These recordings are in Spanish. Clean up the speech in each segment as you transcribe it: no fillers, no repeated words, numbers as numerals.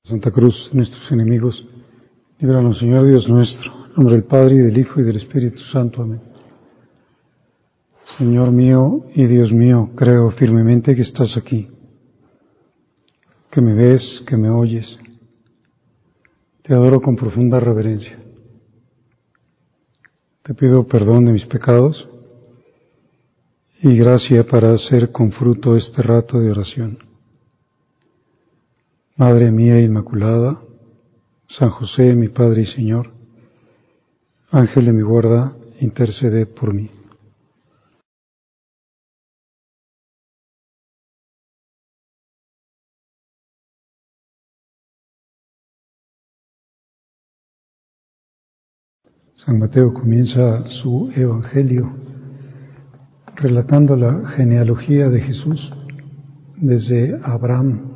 Santa Cruz, nuestros enemigos, líbranos, Señor Dios nuestro, en nombre del Padre, y del Hijo, y del Espíritu Santo. Amén. Señor mío y Dios mío, creo firmemente que estás aquí, que me ves, que me oyes. Te adoro con profunda reverencia. Te pido perdón de mis pecados y gracia para hacer con fruto este rato de oración. Madre mía Inmaculada, San José, mi Padre y Señor, Ángel de mi guarda, interceded por mí. San Mateo comienza su Evangelio relatando la genealogía de Jesús desde Abraham.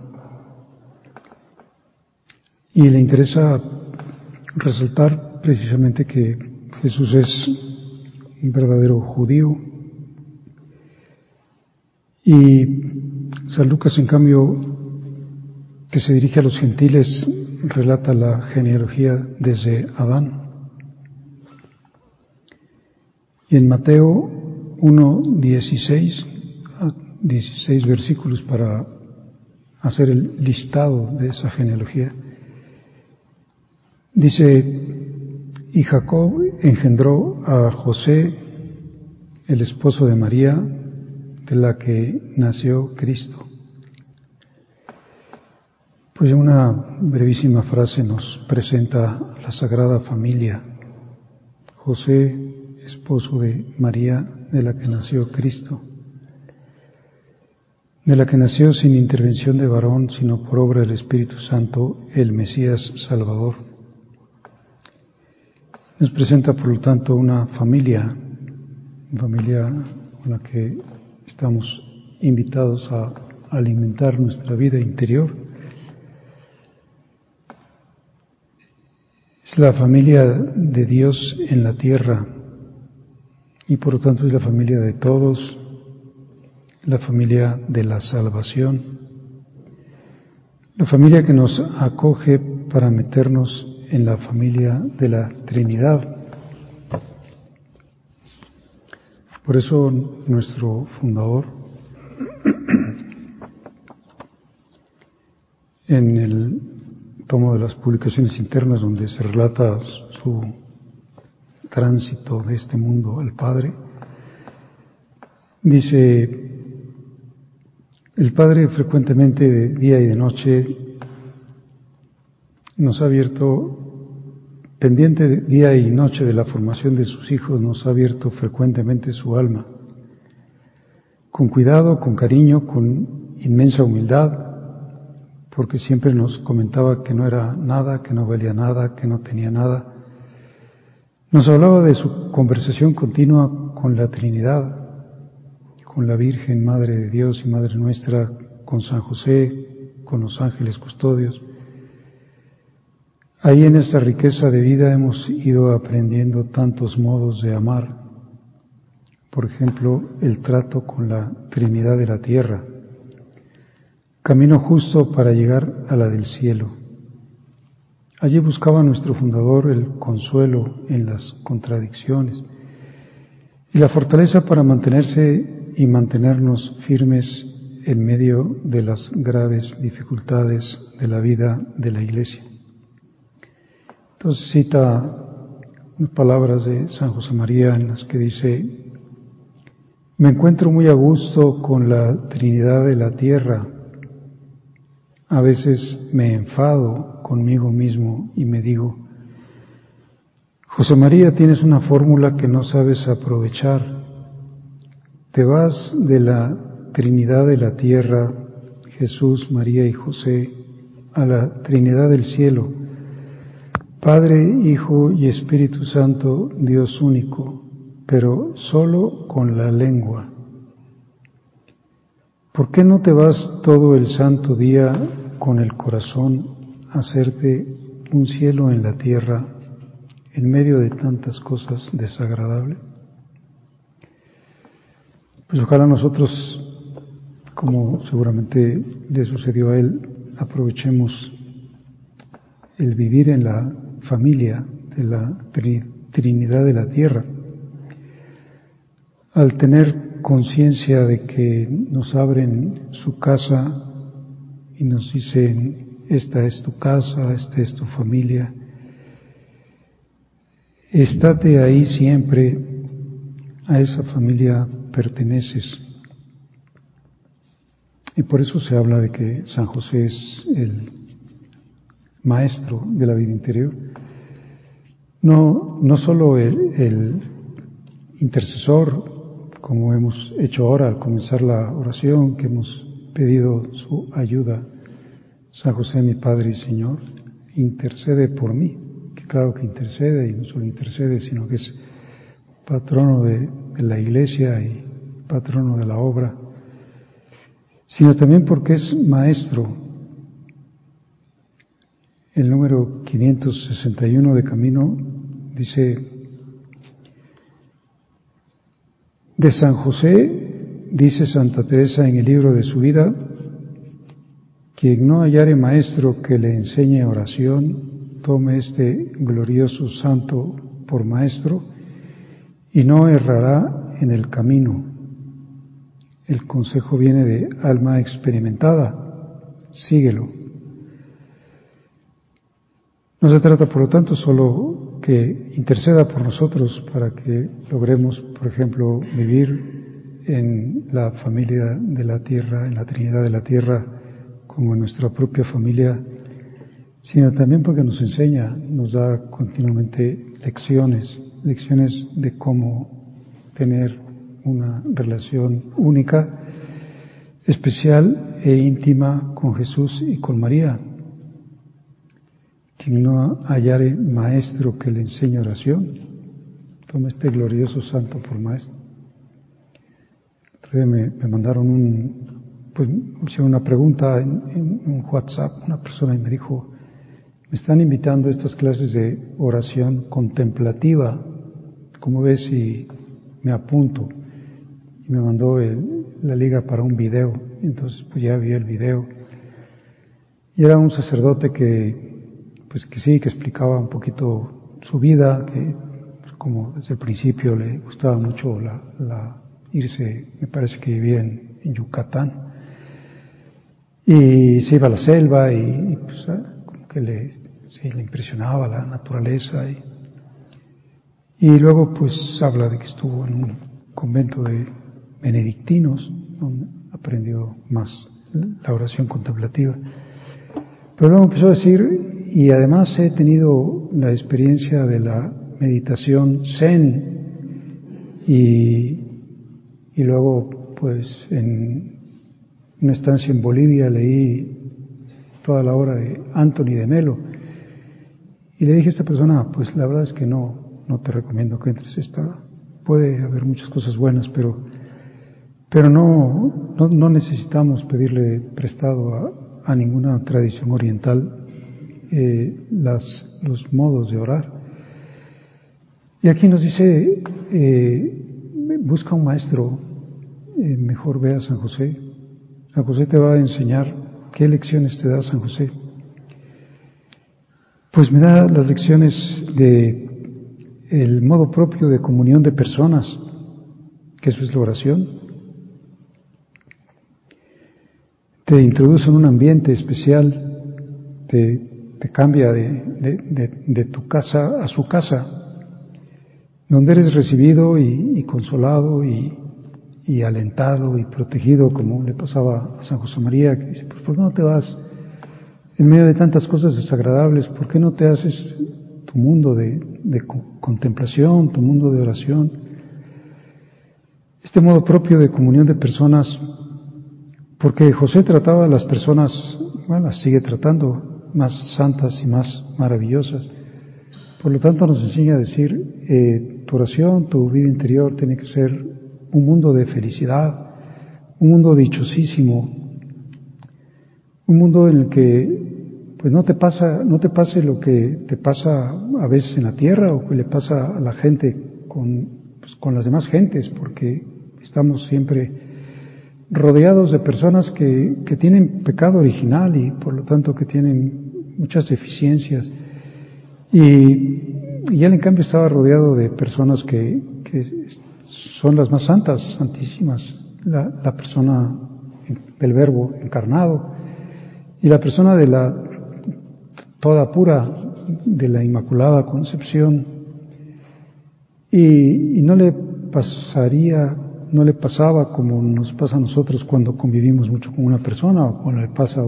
Y le interesa resaltar precisamente que Jesús es un verdadero judío. Y San Lucas, en cambio, que se dirige a los gentiles, relata la genealogía desde Adán. Y en Mateo 1:16, 16 versículos para hacer el listado de esa genealogía, dice: y Jacob engendró a José, el esposo de María, de la que nació Cristo. Pues una brevísima frase nos presenta la Sagrada Familia. José, esposo de María, de la que nació Cristo, de la que nació sin intervención de varón, sino por obra del Espíritu Santo, el Mesías Salvador. Nos presenta, por lo tanto, una familia con la que estamos invitados a alimentar nuestra vida interior. Es la familia de Dios en la tierra y por lo tanto es la familia de todos, la familia de la salvación, la familia que nos acoge para meternos en la familia de la Trinidad. Por eso nuestro fundador, en el tomo de las publicaciones internas donde se relata su tránsito de este mundo al Padre, dice: el Padre frecuentemente de día y de noche nos ha abierto, pendiente de día y noche de la formación de sus hijos, nos ha abierto frecuentemente su alma, con cuidado, con cariño, con inmensa humildad, porque siempre nos comentaba que no era nada, que no valía nada, que no tenía nada. Nos hablaba de su conversación continua con la Trinidad, con la Virgen, Madre de Dios y Madre nuestra, con San José, con los ángeles custodios. Ahí en esta riqueza de vida hemos ido aprendiendo tantos modos de amar. Por ejemplo, el trato con la Trinidad de la tierra, camino justo para llegar a la del cielo. Allí buscaba nuestro fundador el consuelo en las contradicciones y la fortaleza para mantenerse y mantenernos firmes en medio de las graves dificultades de la vida de la Iglesia. Entonces cita unas palabras de San José María en las que dice: me encuentro muy a gusto con la Trinidad de la tierra. A veces me enfado conmigo mismo y me digo: José María, tienes una fórmula que no sabes aprovechar. Te vas de la Trinidad de la tierra, Jesús, María y José, a la Trinidad del cielo, Padre, Hijo y Espíritu Santo, Dios único, pero solo con la lengua. ¿Por qué no te vas todo el santo día con el corazón a hacerte un cielo en la tierra en medio de tantas cosas desagradables? Pues ojalá nosotros, como seguramente le sucedió a él, aprovechemos el vivir en la familia de la Trinidad de la Tierra. Al tener conciencia de que nos abren su casa y nos dicen, esta es tu casa, esta es tu familia, estate ahí siempre, a esa familia perteneces. Y por eso se habla de que San José es el maestro de la vida interior. No solo el intercesor, como hemos hecho ahora al comenzar la oración, que hemos pedido su ayuda. San José, mi Padre y Señor, intercede por mí. Que claro que intercede, y no solo intercede, sino que es patrono de la Iglesia y patrono de la obra, sino también porque es maestro. El número 561 de Camino dice: de San José, dice Santa Teresa en el libro de su vida, quien no hallare maestro que le enseñe oración, tome este glorioso santo por maestro y no errará en el camino. El consejo viene de alma experimentada, síguelo. No se trata, por lo tanto, solo que interceda por nosotros para que logremos, por ejemplo, vivir en la familia de la tierra, en la Trinidad de la Tierra, como en nuestra propia familia, sino también porque nos enseña, nos da continuamente lecciones de cómo tener una relación única, especial e íntima con Jesús y con María. Quien no hallare maestro que le enseñe oración, toma este glorioso santo por maestro. Otro día me mandaron me hicieron una pregunta en un WhatsApp, una persona, y me dijo, me están invitando a estas clases de oración contemplativa, ¿cómo ves si me apunto? Y me mandó la liga para un video. Entonces pues ya vi el video, y era un sacerdote que sí, que explicaba un poquito su vida, que como desde el principio le gustaba mucho irse, me parece que vivía en Yucatán, y se iba a la selva y pues como que le impresionaba la naturaleza, y luego pues habla de que estuvo en un convento de benedictinos donde aprendió más la oración contemplativa. Pero luego empezó a decir, y además he tenido la experiencia de la meditación zen, y luego pues en una estancia en Bolivia leí toda la obra de Anthony de Melo, y le dije a esta persona, pues la verdad es que no te recomiendo que entres, puede haber muchas cosas buenas, pero no necesitamos pedirle prestado a ninguna tradición oriental los modos de orar. Y aquí nos dice, busca un maestro, mejor ve a San José. San José te va a enseñar. ¿Qué lecciones te da San José? Pues me da las lecciones de el modo propio de comunión de personas, que eso es la oración. Te introduce en un ambiente especial, te cambia de tu casa a su casa, donde eres recibido y consolado y alentado y protegido, como le pasaba a San José María, que dice, pues ¿por qué no te vas en medio de tantas cosas desagradables? ¿Por qué no te haces tu mundo de contemplación, tu mundo de oración? Este modo propio de comunión de personas, porque José trataba a las personas, las sigue tratando, más santas y más maravillosas. Por lo tanto nos enseña a decir, tu oración, tu vida interior tiene que ser un mundo de felicidad, un mundo dichosísimo, un mundo en el que pues no te pase lo que te pasa a veces en la tierra o que le pasa a la gente con las demás gentes, porque estamos siempre rodeados de personas que tienen pecado original y por lo tanto que tienen muchas deficiencias. Y él en cambio estaba rodeado de personas que son las más santas, santísimas, la persona del Verbo encarnado y la persona de la toda pura, de la Inmaculada Concepción, y no le pasaba como nos pasa a nosotros cuando convivimos mucho con una persona, o cuando le pasa a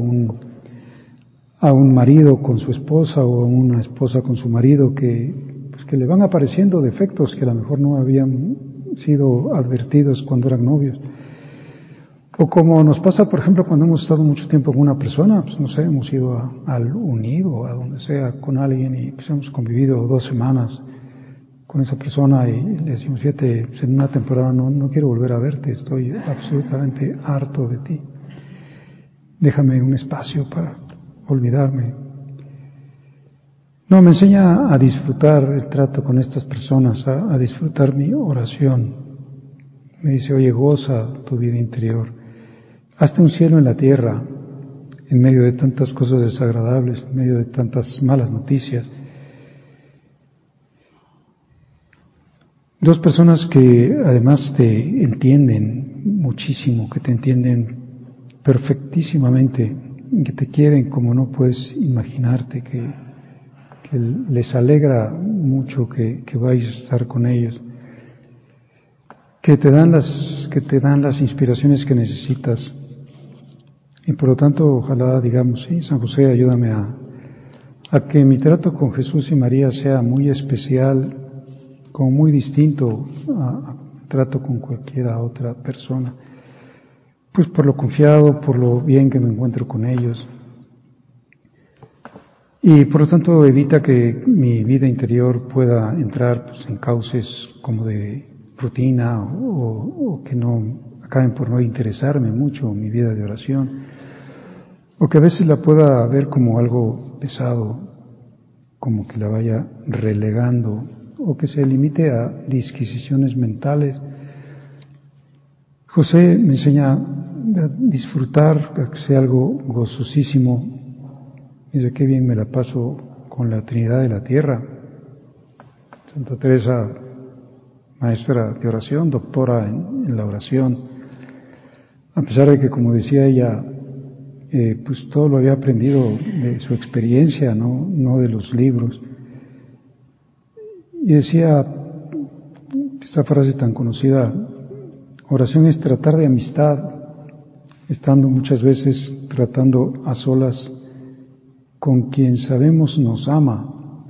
un marido con su esposa o a una esposa con su marido, que le van apareciendo defectos que a lo mejor no habían sido advertidos cuando eran novios. O como nos pasa, por ejemplo, cuando hemos estado mucho tiempo con una persona, pues no sé, hemos ido al Unido, a donde sea, con alguien, y pues hemos convivido 2 semanas con esa persona y le decimos, fíjate, pues en una temporada no quiero volver a verte, estoy absolutamente harto de ti. Déjame un espacio para olvidarme. No, me enseña a disfrutar el trato con estas personas, a disfrutar mi oración. Me dice, oye, goza tu vida interior. Hazte un cielo en la tierra, en medio de tantas cosas desagradables, en medio de tantas malas noticias. 2 personas que además te entienden muchísimo, que te entienden perfectísimamente, que te quieren como no puedes imaginarte, que les alegra mucho que vayas a estar con ellos, que te dan las inspiraciones que necesitas. Y por lo tanto, ojalá digamos, sí, San José, ayúdame a que mi trato con Jesús y María sea muy especial, como muy distinto a trato con cualquiera otra persona. Pues por lo confiado, por lo bien que me encuentro con ellos. Y por lo tanto evita que mi vida interior pueda entrar pues, en cauces como de rutina o que no acaben por no interesarme mucho mi vida de oración, o que a veces la pueda ver como algo pesado, como que la vaya relegando, o que se limite a disquisiciones mentales. José me enseña a disfrutar, a que sea algo gozosísimo. Dice, qué bien me la paso con la Trinidad de la Tierra. Santa Teresa, maestra de oración, doctora en la oración, a pesar de que, como decía ella, pues todo lo había aprendido de su experiencia, no de los libros. Y decía esta frase tan conocida, oración es tratar de amistad, estando muchas veces tratando a solas con quien sabemos nos ama.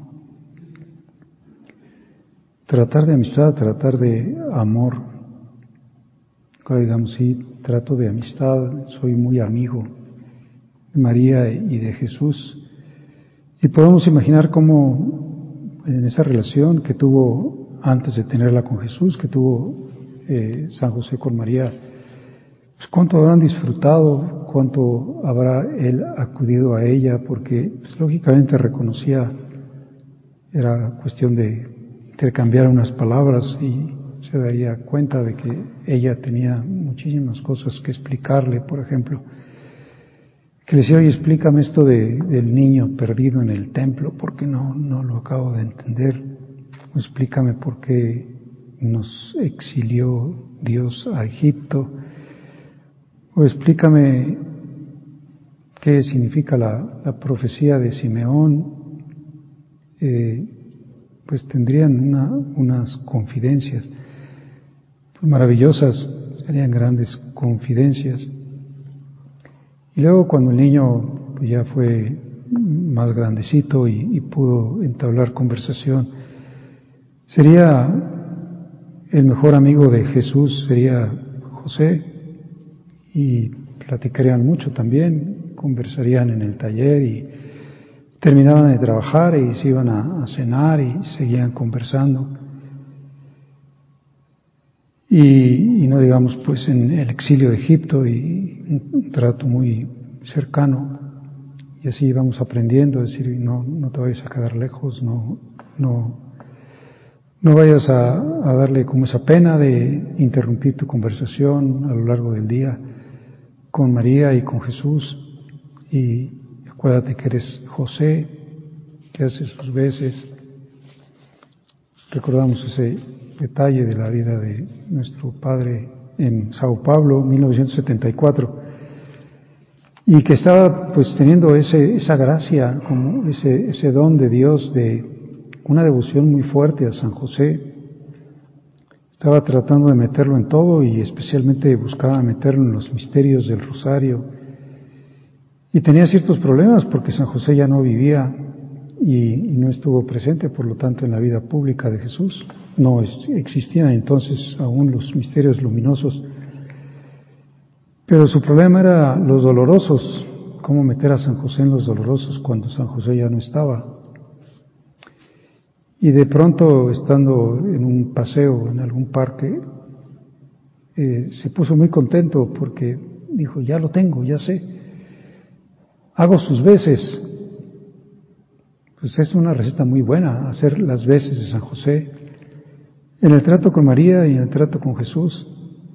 Tratar de amistad, tratar de amor. Cuando digamos, sí, trato de amistad, soy muy amigo de María y de Jesús. Y podemos imaginar cómo en esa relación que tuvo antes de tenerla con Jesús, que tuvo San José con María, pues cuánto habrán disfrutado, cuánto habrá él acudido a ella, porque pues, lógicamente reconocía, era cuestión de intercambiar unas palabras y se daría cuenta de que ella tenía muchísimas cosas que explicarle, por ejemplo, que le decía, oye, explícame esto del niño perdido en el templo, porque no lo acabo de entender, o explícame por qué nos exilió Dios a Egipto, o explícame qué significa la profecía de Simeón. Pues tendrían unas confidencias pues maravillosas, serían grandes confidencias. Y luego cuando el niño pues ya fue más grandecito y pudo entablar conversación, sería el mejor amigo de Jesús, sería José, y platicarían mucho también, conversarían en el taller y terminaban de trabajar y se iban a cenar y seguían conversando. Y no digamos pues en el exilio de Egipto y un trato muy cercano. Y así íbamos aprendiendo, es decir, no te vayas a quedar lejos, no vayas a darle como esa pena de interrumpir tu conversación a lo largo del día con María y con Jesús, y acuérdate que eres José, que hace sus veces. Recordamos ese detalle de la vida de nuestro padre en Sao Paulo, 1974, y que estaba pues teniendo esa gracia, como ese don de Dios, de una devoción muy fuerte a San José. Estaba tratando de meterlo en todo y especialmente buscaba meterlo en los misterios del Rosario. Y tenía ciertos problemas porque San José ya no vivía y no estuvo presente, por lo tanto, en la vida pública de Jesús. No existían entonces aún los misterios luminosos. Pero su problema era los dolorosos, cómo meter a San José en los dolorosos cuando San José ya no estaba. Y de pronto, estando en un paseo en algún parque, se puso muy contento porque dijo, ya lo tengo, ya sé. Hago sus veces. Pues es una receta muy buena, hacer las veces de San José, en el trato con María y en el trato con Jesús.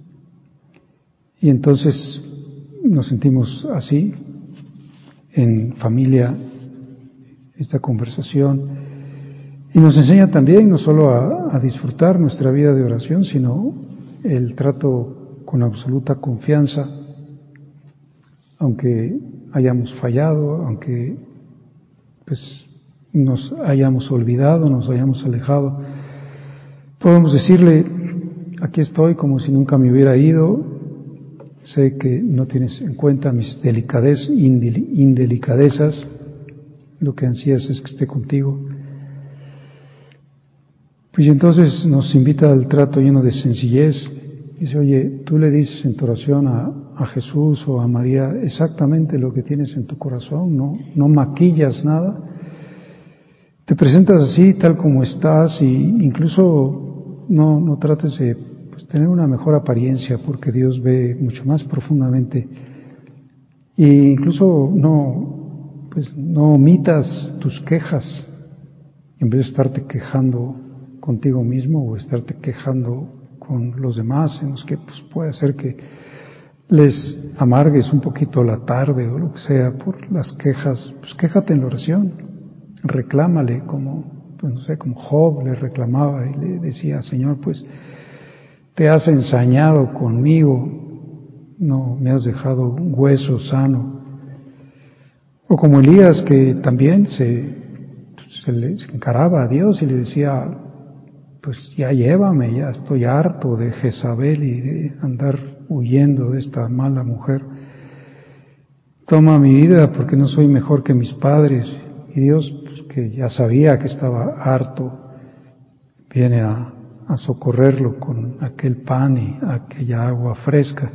Y entonces nos sentimos así, en familia, esta conversación. Y nos enseña también no solo a disfrutar nuestra vida de oración, sino el trato con absoluta confianza, aunque hayamos fallado, aunque pues nos hayamos olvidado, nos hayamos alejado. Podemos decirle, aquí estoy como si nunca me hubiera ido, sé que no tienes en cuenta mis indelicadezas, lo que ansías es que esté contigo. Pues entonces nos invita al trato lleno de sencillez. Dice, oye, tú le dices en tu oración a Jesús o a María exactamente lo que tienes en tu corazón, no maquillas nada. Te presentas así, tal como estás, y incluso no trates de tener una mejor apariencia, porque Dios ve mucho más profundamente. E incluso no omitas tus quejas, en vez de estarte quejando contigo mismo o estarte quejando con los demás, en los que pues puede ser que les amargues un poquito la tarde o lo que sea por las quejas. Pues quéjate en la oración, reclámale como Job le reclamaba y le decía, Señor, pues te has ensañado conmigo, no me has dejado un hueso sano. O como Elías, que también se encaraba a Dios y le decía, pues ya llévame, ya estoy harto de Jezabel y de andar huyendo de esta mala mujer. Toma mi vida porque no soy mejor que mis padres. Y Dios, pues, que ya sabía que estaba harto, viene a socorrerlo con aquel pan y aquella agua fresca.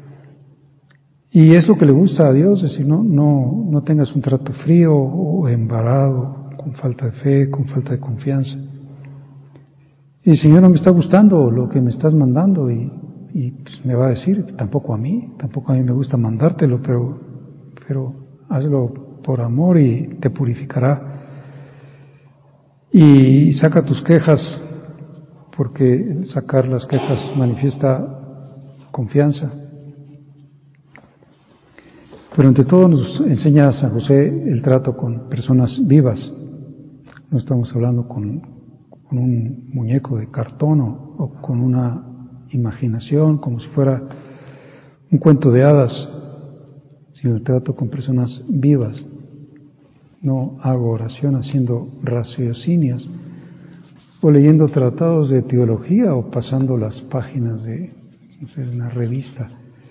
Y es lo que le gusta a Dios, es decir, no tengas un trato frío o embarado, con falta de fe, con falta de confianza. Y el Señor no me está gustando lo que me estás mandando y pues me va a decir, tampoco a mí me gusta mandártelo, pero hazlo por amor y te purificará. Y saca tus quejas, porque sacar las quejas manifiesta confianza. Pero ante todo nos enseña San José el trato con personas vivas. No estamos hablando con un muñeco de cartón o con una imaginación como si fuera un cuento de hadas, sino el trato con personas vivas. No hago oración haciendo raciocinios o leyendo tratados de teología o pasando las páginas de una revista,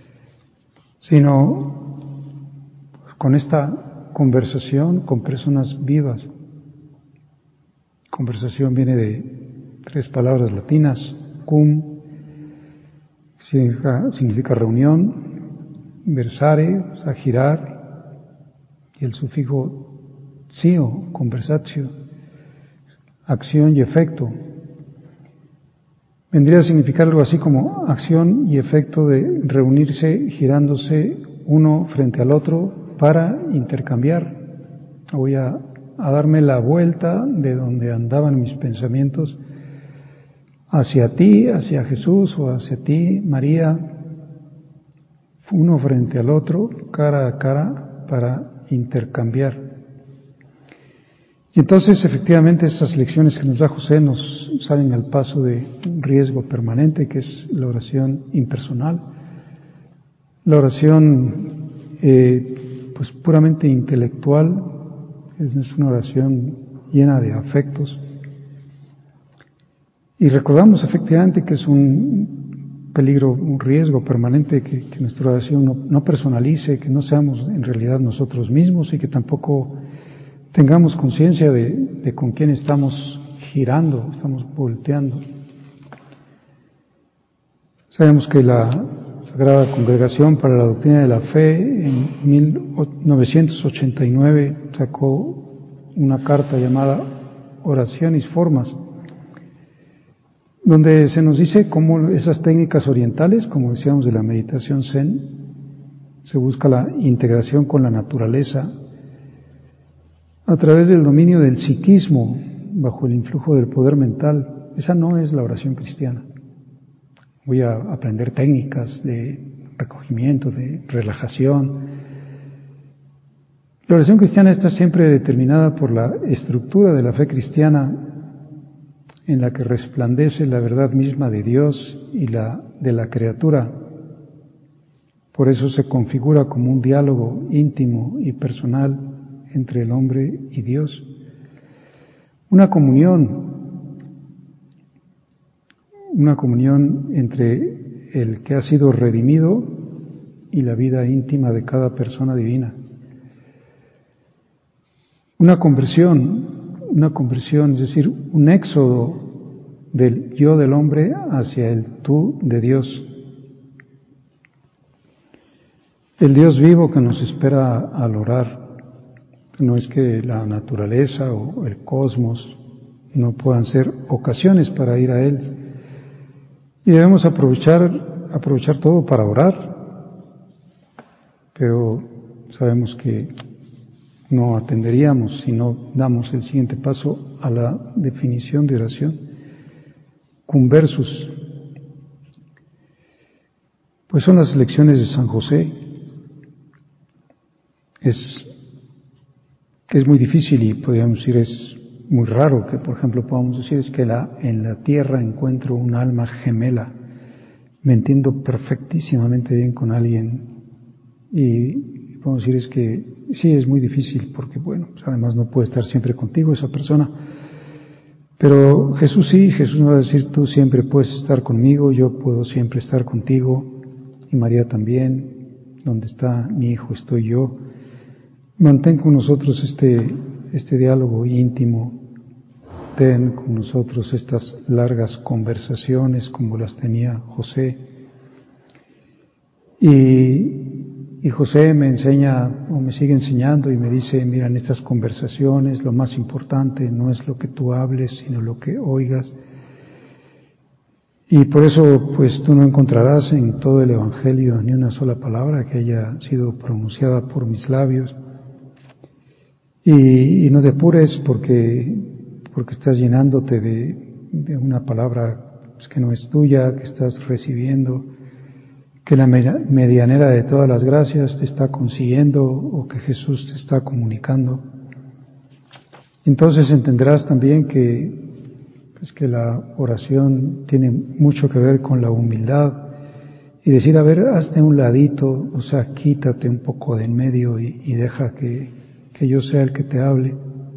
sino con esta conversación con personas vivas. Conversación viene de 3 palabras latinas, cum, significa reunión, versare, o sea, girar, y el sufijo cio, conversatio, acción y efecto. Vendría a significar algo así como acción y efecto de reunirse girándose uno frente al otro para intercambiar. Voy a darme la vuelta de donde andaban mis pensamientos hacia ti, hacia Jesús, o hacia ti, María, uno frente al otro, cara a cara, para intercambiar. Y entonces, efectivamente, estas lecciones que nos da José nos salen al paso de un riesgo permanente, que es la oración impersonal, la oración pues puramente intelectual, es una oración llena de afectos. Y recordamos efectivamente que es un peligro, un riesgo permanente que nuestra oración no personalice, que no seamos en realidad nosotros mismos y que tampoco tengamos conciencia de con quién estamos girando, estamos volteando. Sabemos que la Sagrada Congregación para la Doctrina de la Fe en 1989 sacó una carta llamada Oraciones y Formas, donde se nos dice cómo esas técnicas orientales, como decíamos de la meditación Zen, se busca la integración con la naturaleza a través del dominio del psiquismo bajo el influjo del poder mental. Esa no es la oración cristiana. Voy a aprender técnicas de recogimiento, de relajación. La oración cristiana está siempre determinada por la estructura de la fe cristiana, en la que resplandece la verdad misma de Dios y la de la criatura. Por eso se configura como un diálogo íntimo y personal entre el hombre y Dios. Una comunión entre el que ha sido redimido y la vida íntima de cada persona divina. Una conversión, es decir, un éxodo del yo del hombre hacia el tú de Dios. El Dios vivo que nos espera al orar. No es que la naturaleza o el cosmos no puedan ser ocasiones para ir a Él. Y debemos aprovechar todo para orar, pero sabemos que no atenderíamos si no damos el siguiente paso a la definición de oración. Cum versus. Pues son las lecciones de San José. Es muy difícil y podríamos decir es muy raro que, por ejemplo, podamos decir es que en la tierra encuentro un alma gemela, me entiendo perfectísimamente bien con alguien y podemos decir es que sí, es muy difícil porque, bueno, pues además no puede estar siempre contigo esa persona, pero Jesús sí, Jesús nos va a decir tú siempre puedes estar conmigo, yo puedo siempre estar contigo y María también, donde está mi hijo estoy yo. Mantén con nosotros este diálogo íntimo, ten con nosotros estas largas conversaciones como las tenía José. Y José me enseña o me sigue enseñando y me dice, mira, en estas conversaciones lo más importante no es lo que tú hables, sino lo que oigas. Y por eso, pues tú no encontrarás en todo el Evangelio ni una sola palabra que haya sido pronunciada por mis labios. Y no te apures porque estás llenándote de una palabra pues, que no es tuya, que estás recibiendo, que la medianera de todas las gracias te está consiguiendo o que Jesús te está comunicando. Entonces entenderás también que la oración tiene mucho que ver con la humildad y decir, a ver, hazte un ladito, o sea, quítate un poco de en medio y deja que yo sea el que te hable.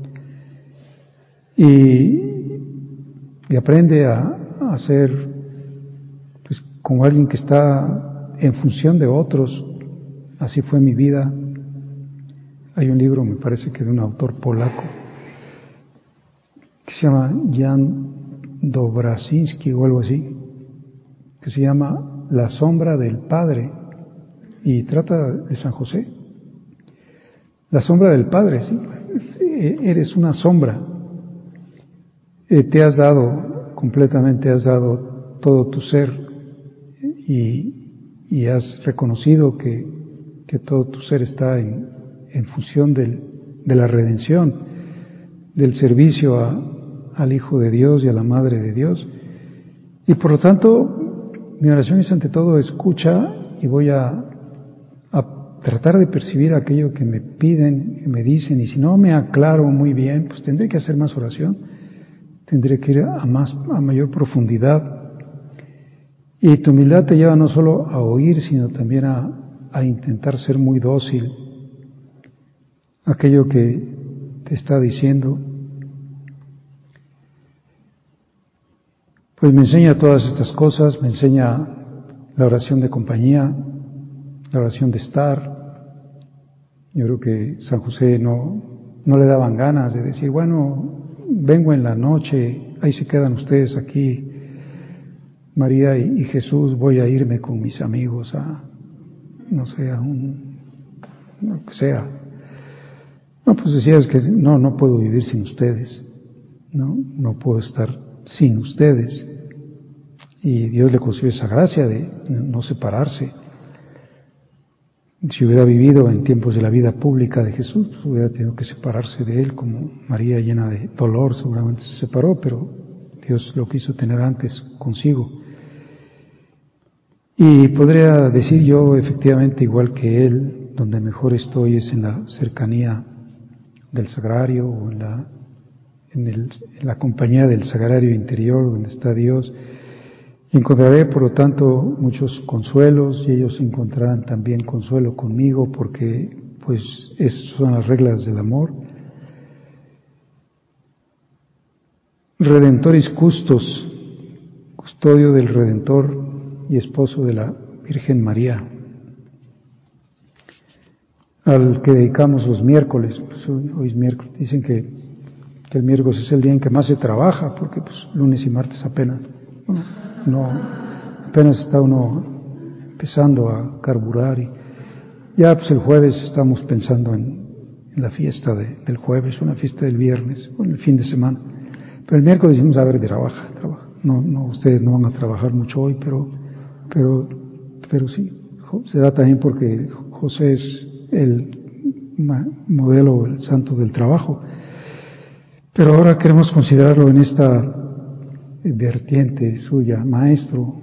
Y aprende a ser pues, como alguien que está en función de otros. Así fue mi vida. Hay un libro, me parece que de un autor polaco, que se llama Jan Dobrasinski o algo así, que se llama La sombra del Padre, y trata de San José. La sombra del Padre, sí, eres una sombra. Te has dado todo tu ser y has reconocido que todo tu ser está en función de la redención, del servicio al Hijo de Dios y a la Madre de Dios. Y por lo tanto, mi oración es ante todo escucha y voy a tratar de percibir aquello que me piden, que me dicen, y si no me aclaro muy bien, pues tendré que hacer más oración, tendré que ir a mayor profundidad. Y tu humildad te lleva no solo a oír, sino también a intentar ser muy dócil. Aquello que te está diciendo, pues me enseña todas estas cosas, me enseña la oración de compañía, la oración de estar. Yo creo que San José no le daban ganas de decir, bueno, vengo en la noche, ahí se quedan ustedes aquí, María y Jesús, voy a irme con mis amigos a, no sé, lo que sea. No, pues decías que no puedo vivir sin ustedes, no puedo estar sin ustedes. Y Dios le concedió esa gracia de no separarse. Si hubiera vivido en tiempos de la vida pública de Jesús, pues hubiera tenido que separarse de él, como María llena de dolor seguramente se separó, pero Dios lo quiso tener antes consigo. Y podría decir yo efectivamente igual que él, donde mejor estoy es en la cercanía del sagrario o en la compañía del sagrario interior donde está Dios. Encontraré, por lo tanto, muchos consuelos y ellos encontrarán también consuelo conmigo porque, pues, esas son las reglas del amor. Redentoris custos, custodio del Redentor y esposo de la Virgen María, al que dedicamos los miércoles. Pues hoy es miércoles, dicen que el miércoles es el día en que más se trabaja porque, pues, lunes y martes apenas. Apenas está uno empezando a carburar y ya pues el jueves estamos pensando en la fiesta del jueves, una fiesta del viernes, o en el fin de semana. Pero el miércoles decimos, a ver, trabaja. No, ustedes no van a trabajar mucho hoy, pero sí. Se da también porque José es el modelo, el santo del trabajo. Pero ahora queremos considerarlo en esta vertiente suya, maestro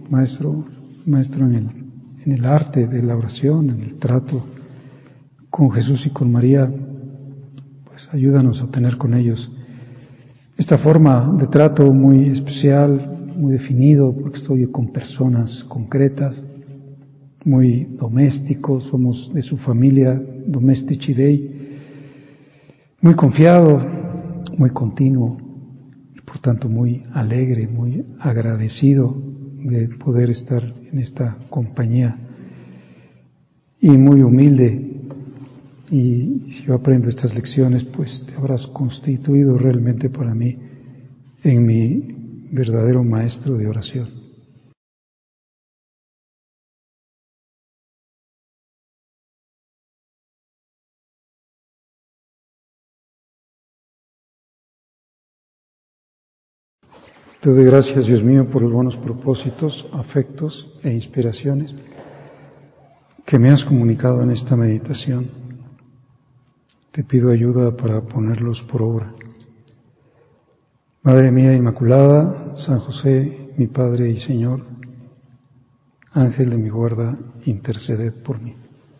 en el arte de la oración, en el trato con Jesús y con María, pues ayúdanos a tener con ellos esta forma de trato muy especial, muy definido, porque estoy con personas concretas, muy domésticos, somos de su familia, domestici Dei, muy confiado, muy continuo, por tanto muy alegre, muy agradecido de poder estar en esta compañía y muy humilde. Y si yo aprendo estas lecciones, pues te habrás constituido realmente para mí en mi verdadero maestro de oración. Te doy gracias, Dios mío, por los buenos propósitos, afectos e inspiraciones que me has comunicado en esta meditación. Te pido ayuda para ponerlos por obra. Madre mía Inmaculada, San José, mi Padre y Señor, Ángel de mi guarda, interceded por mí.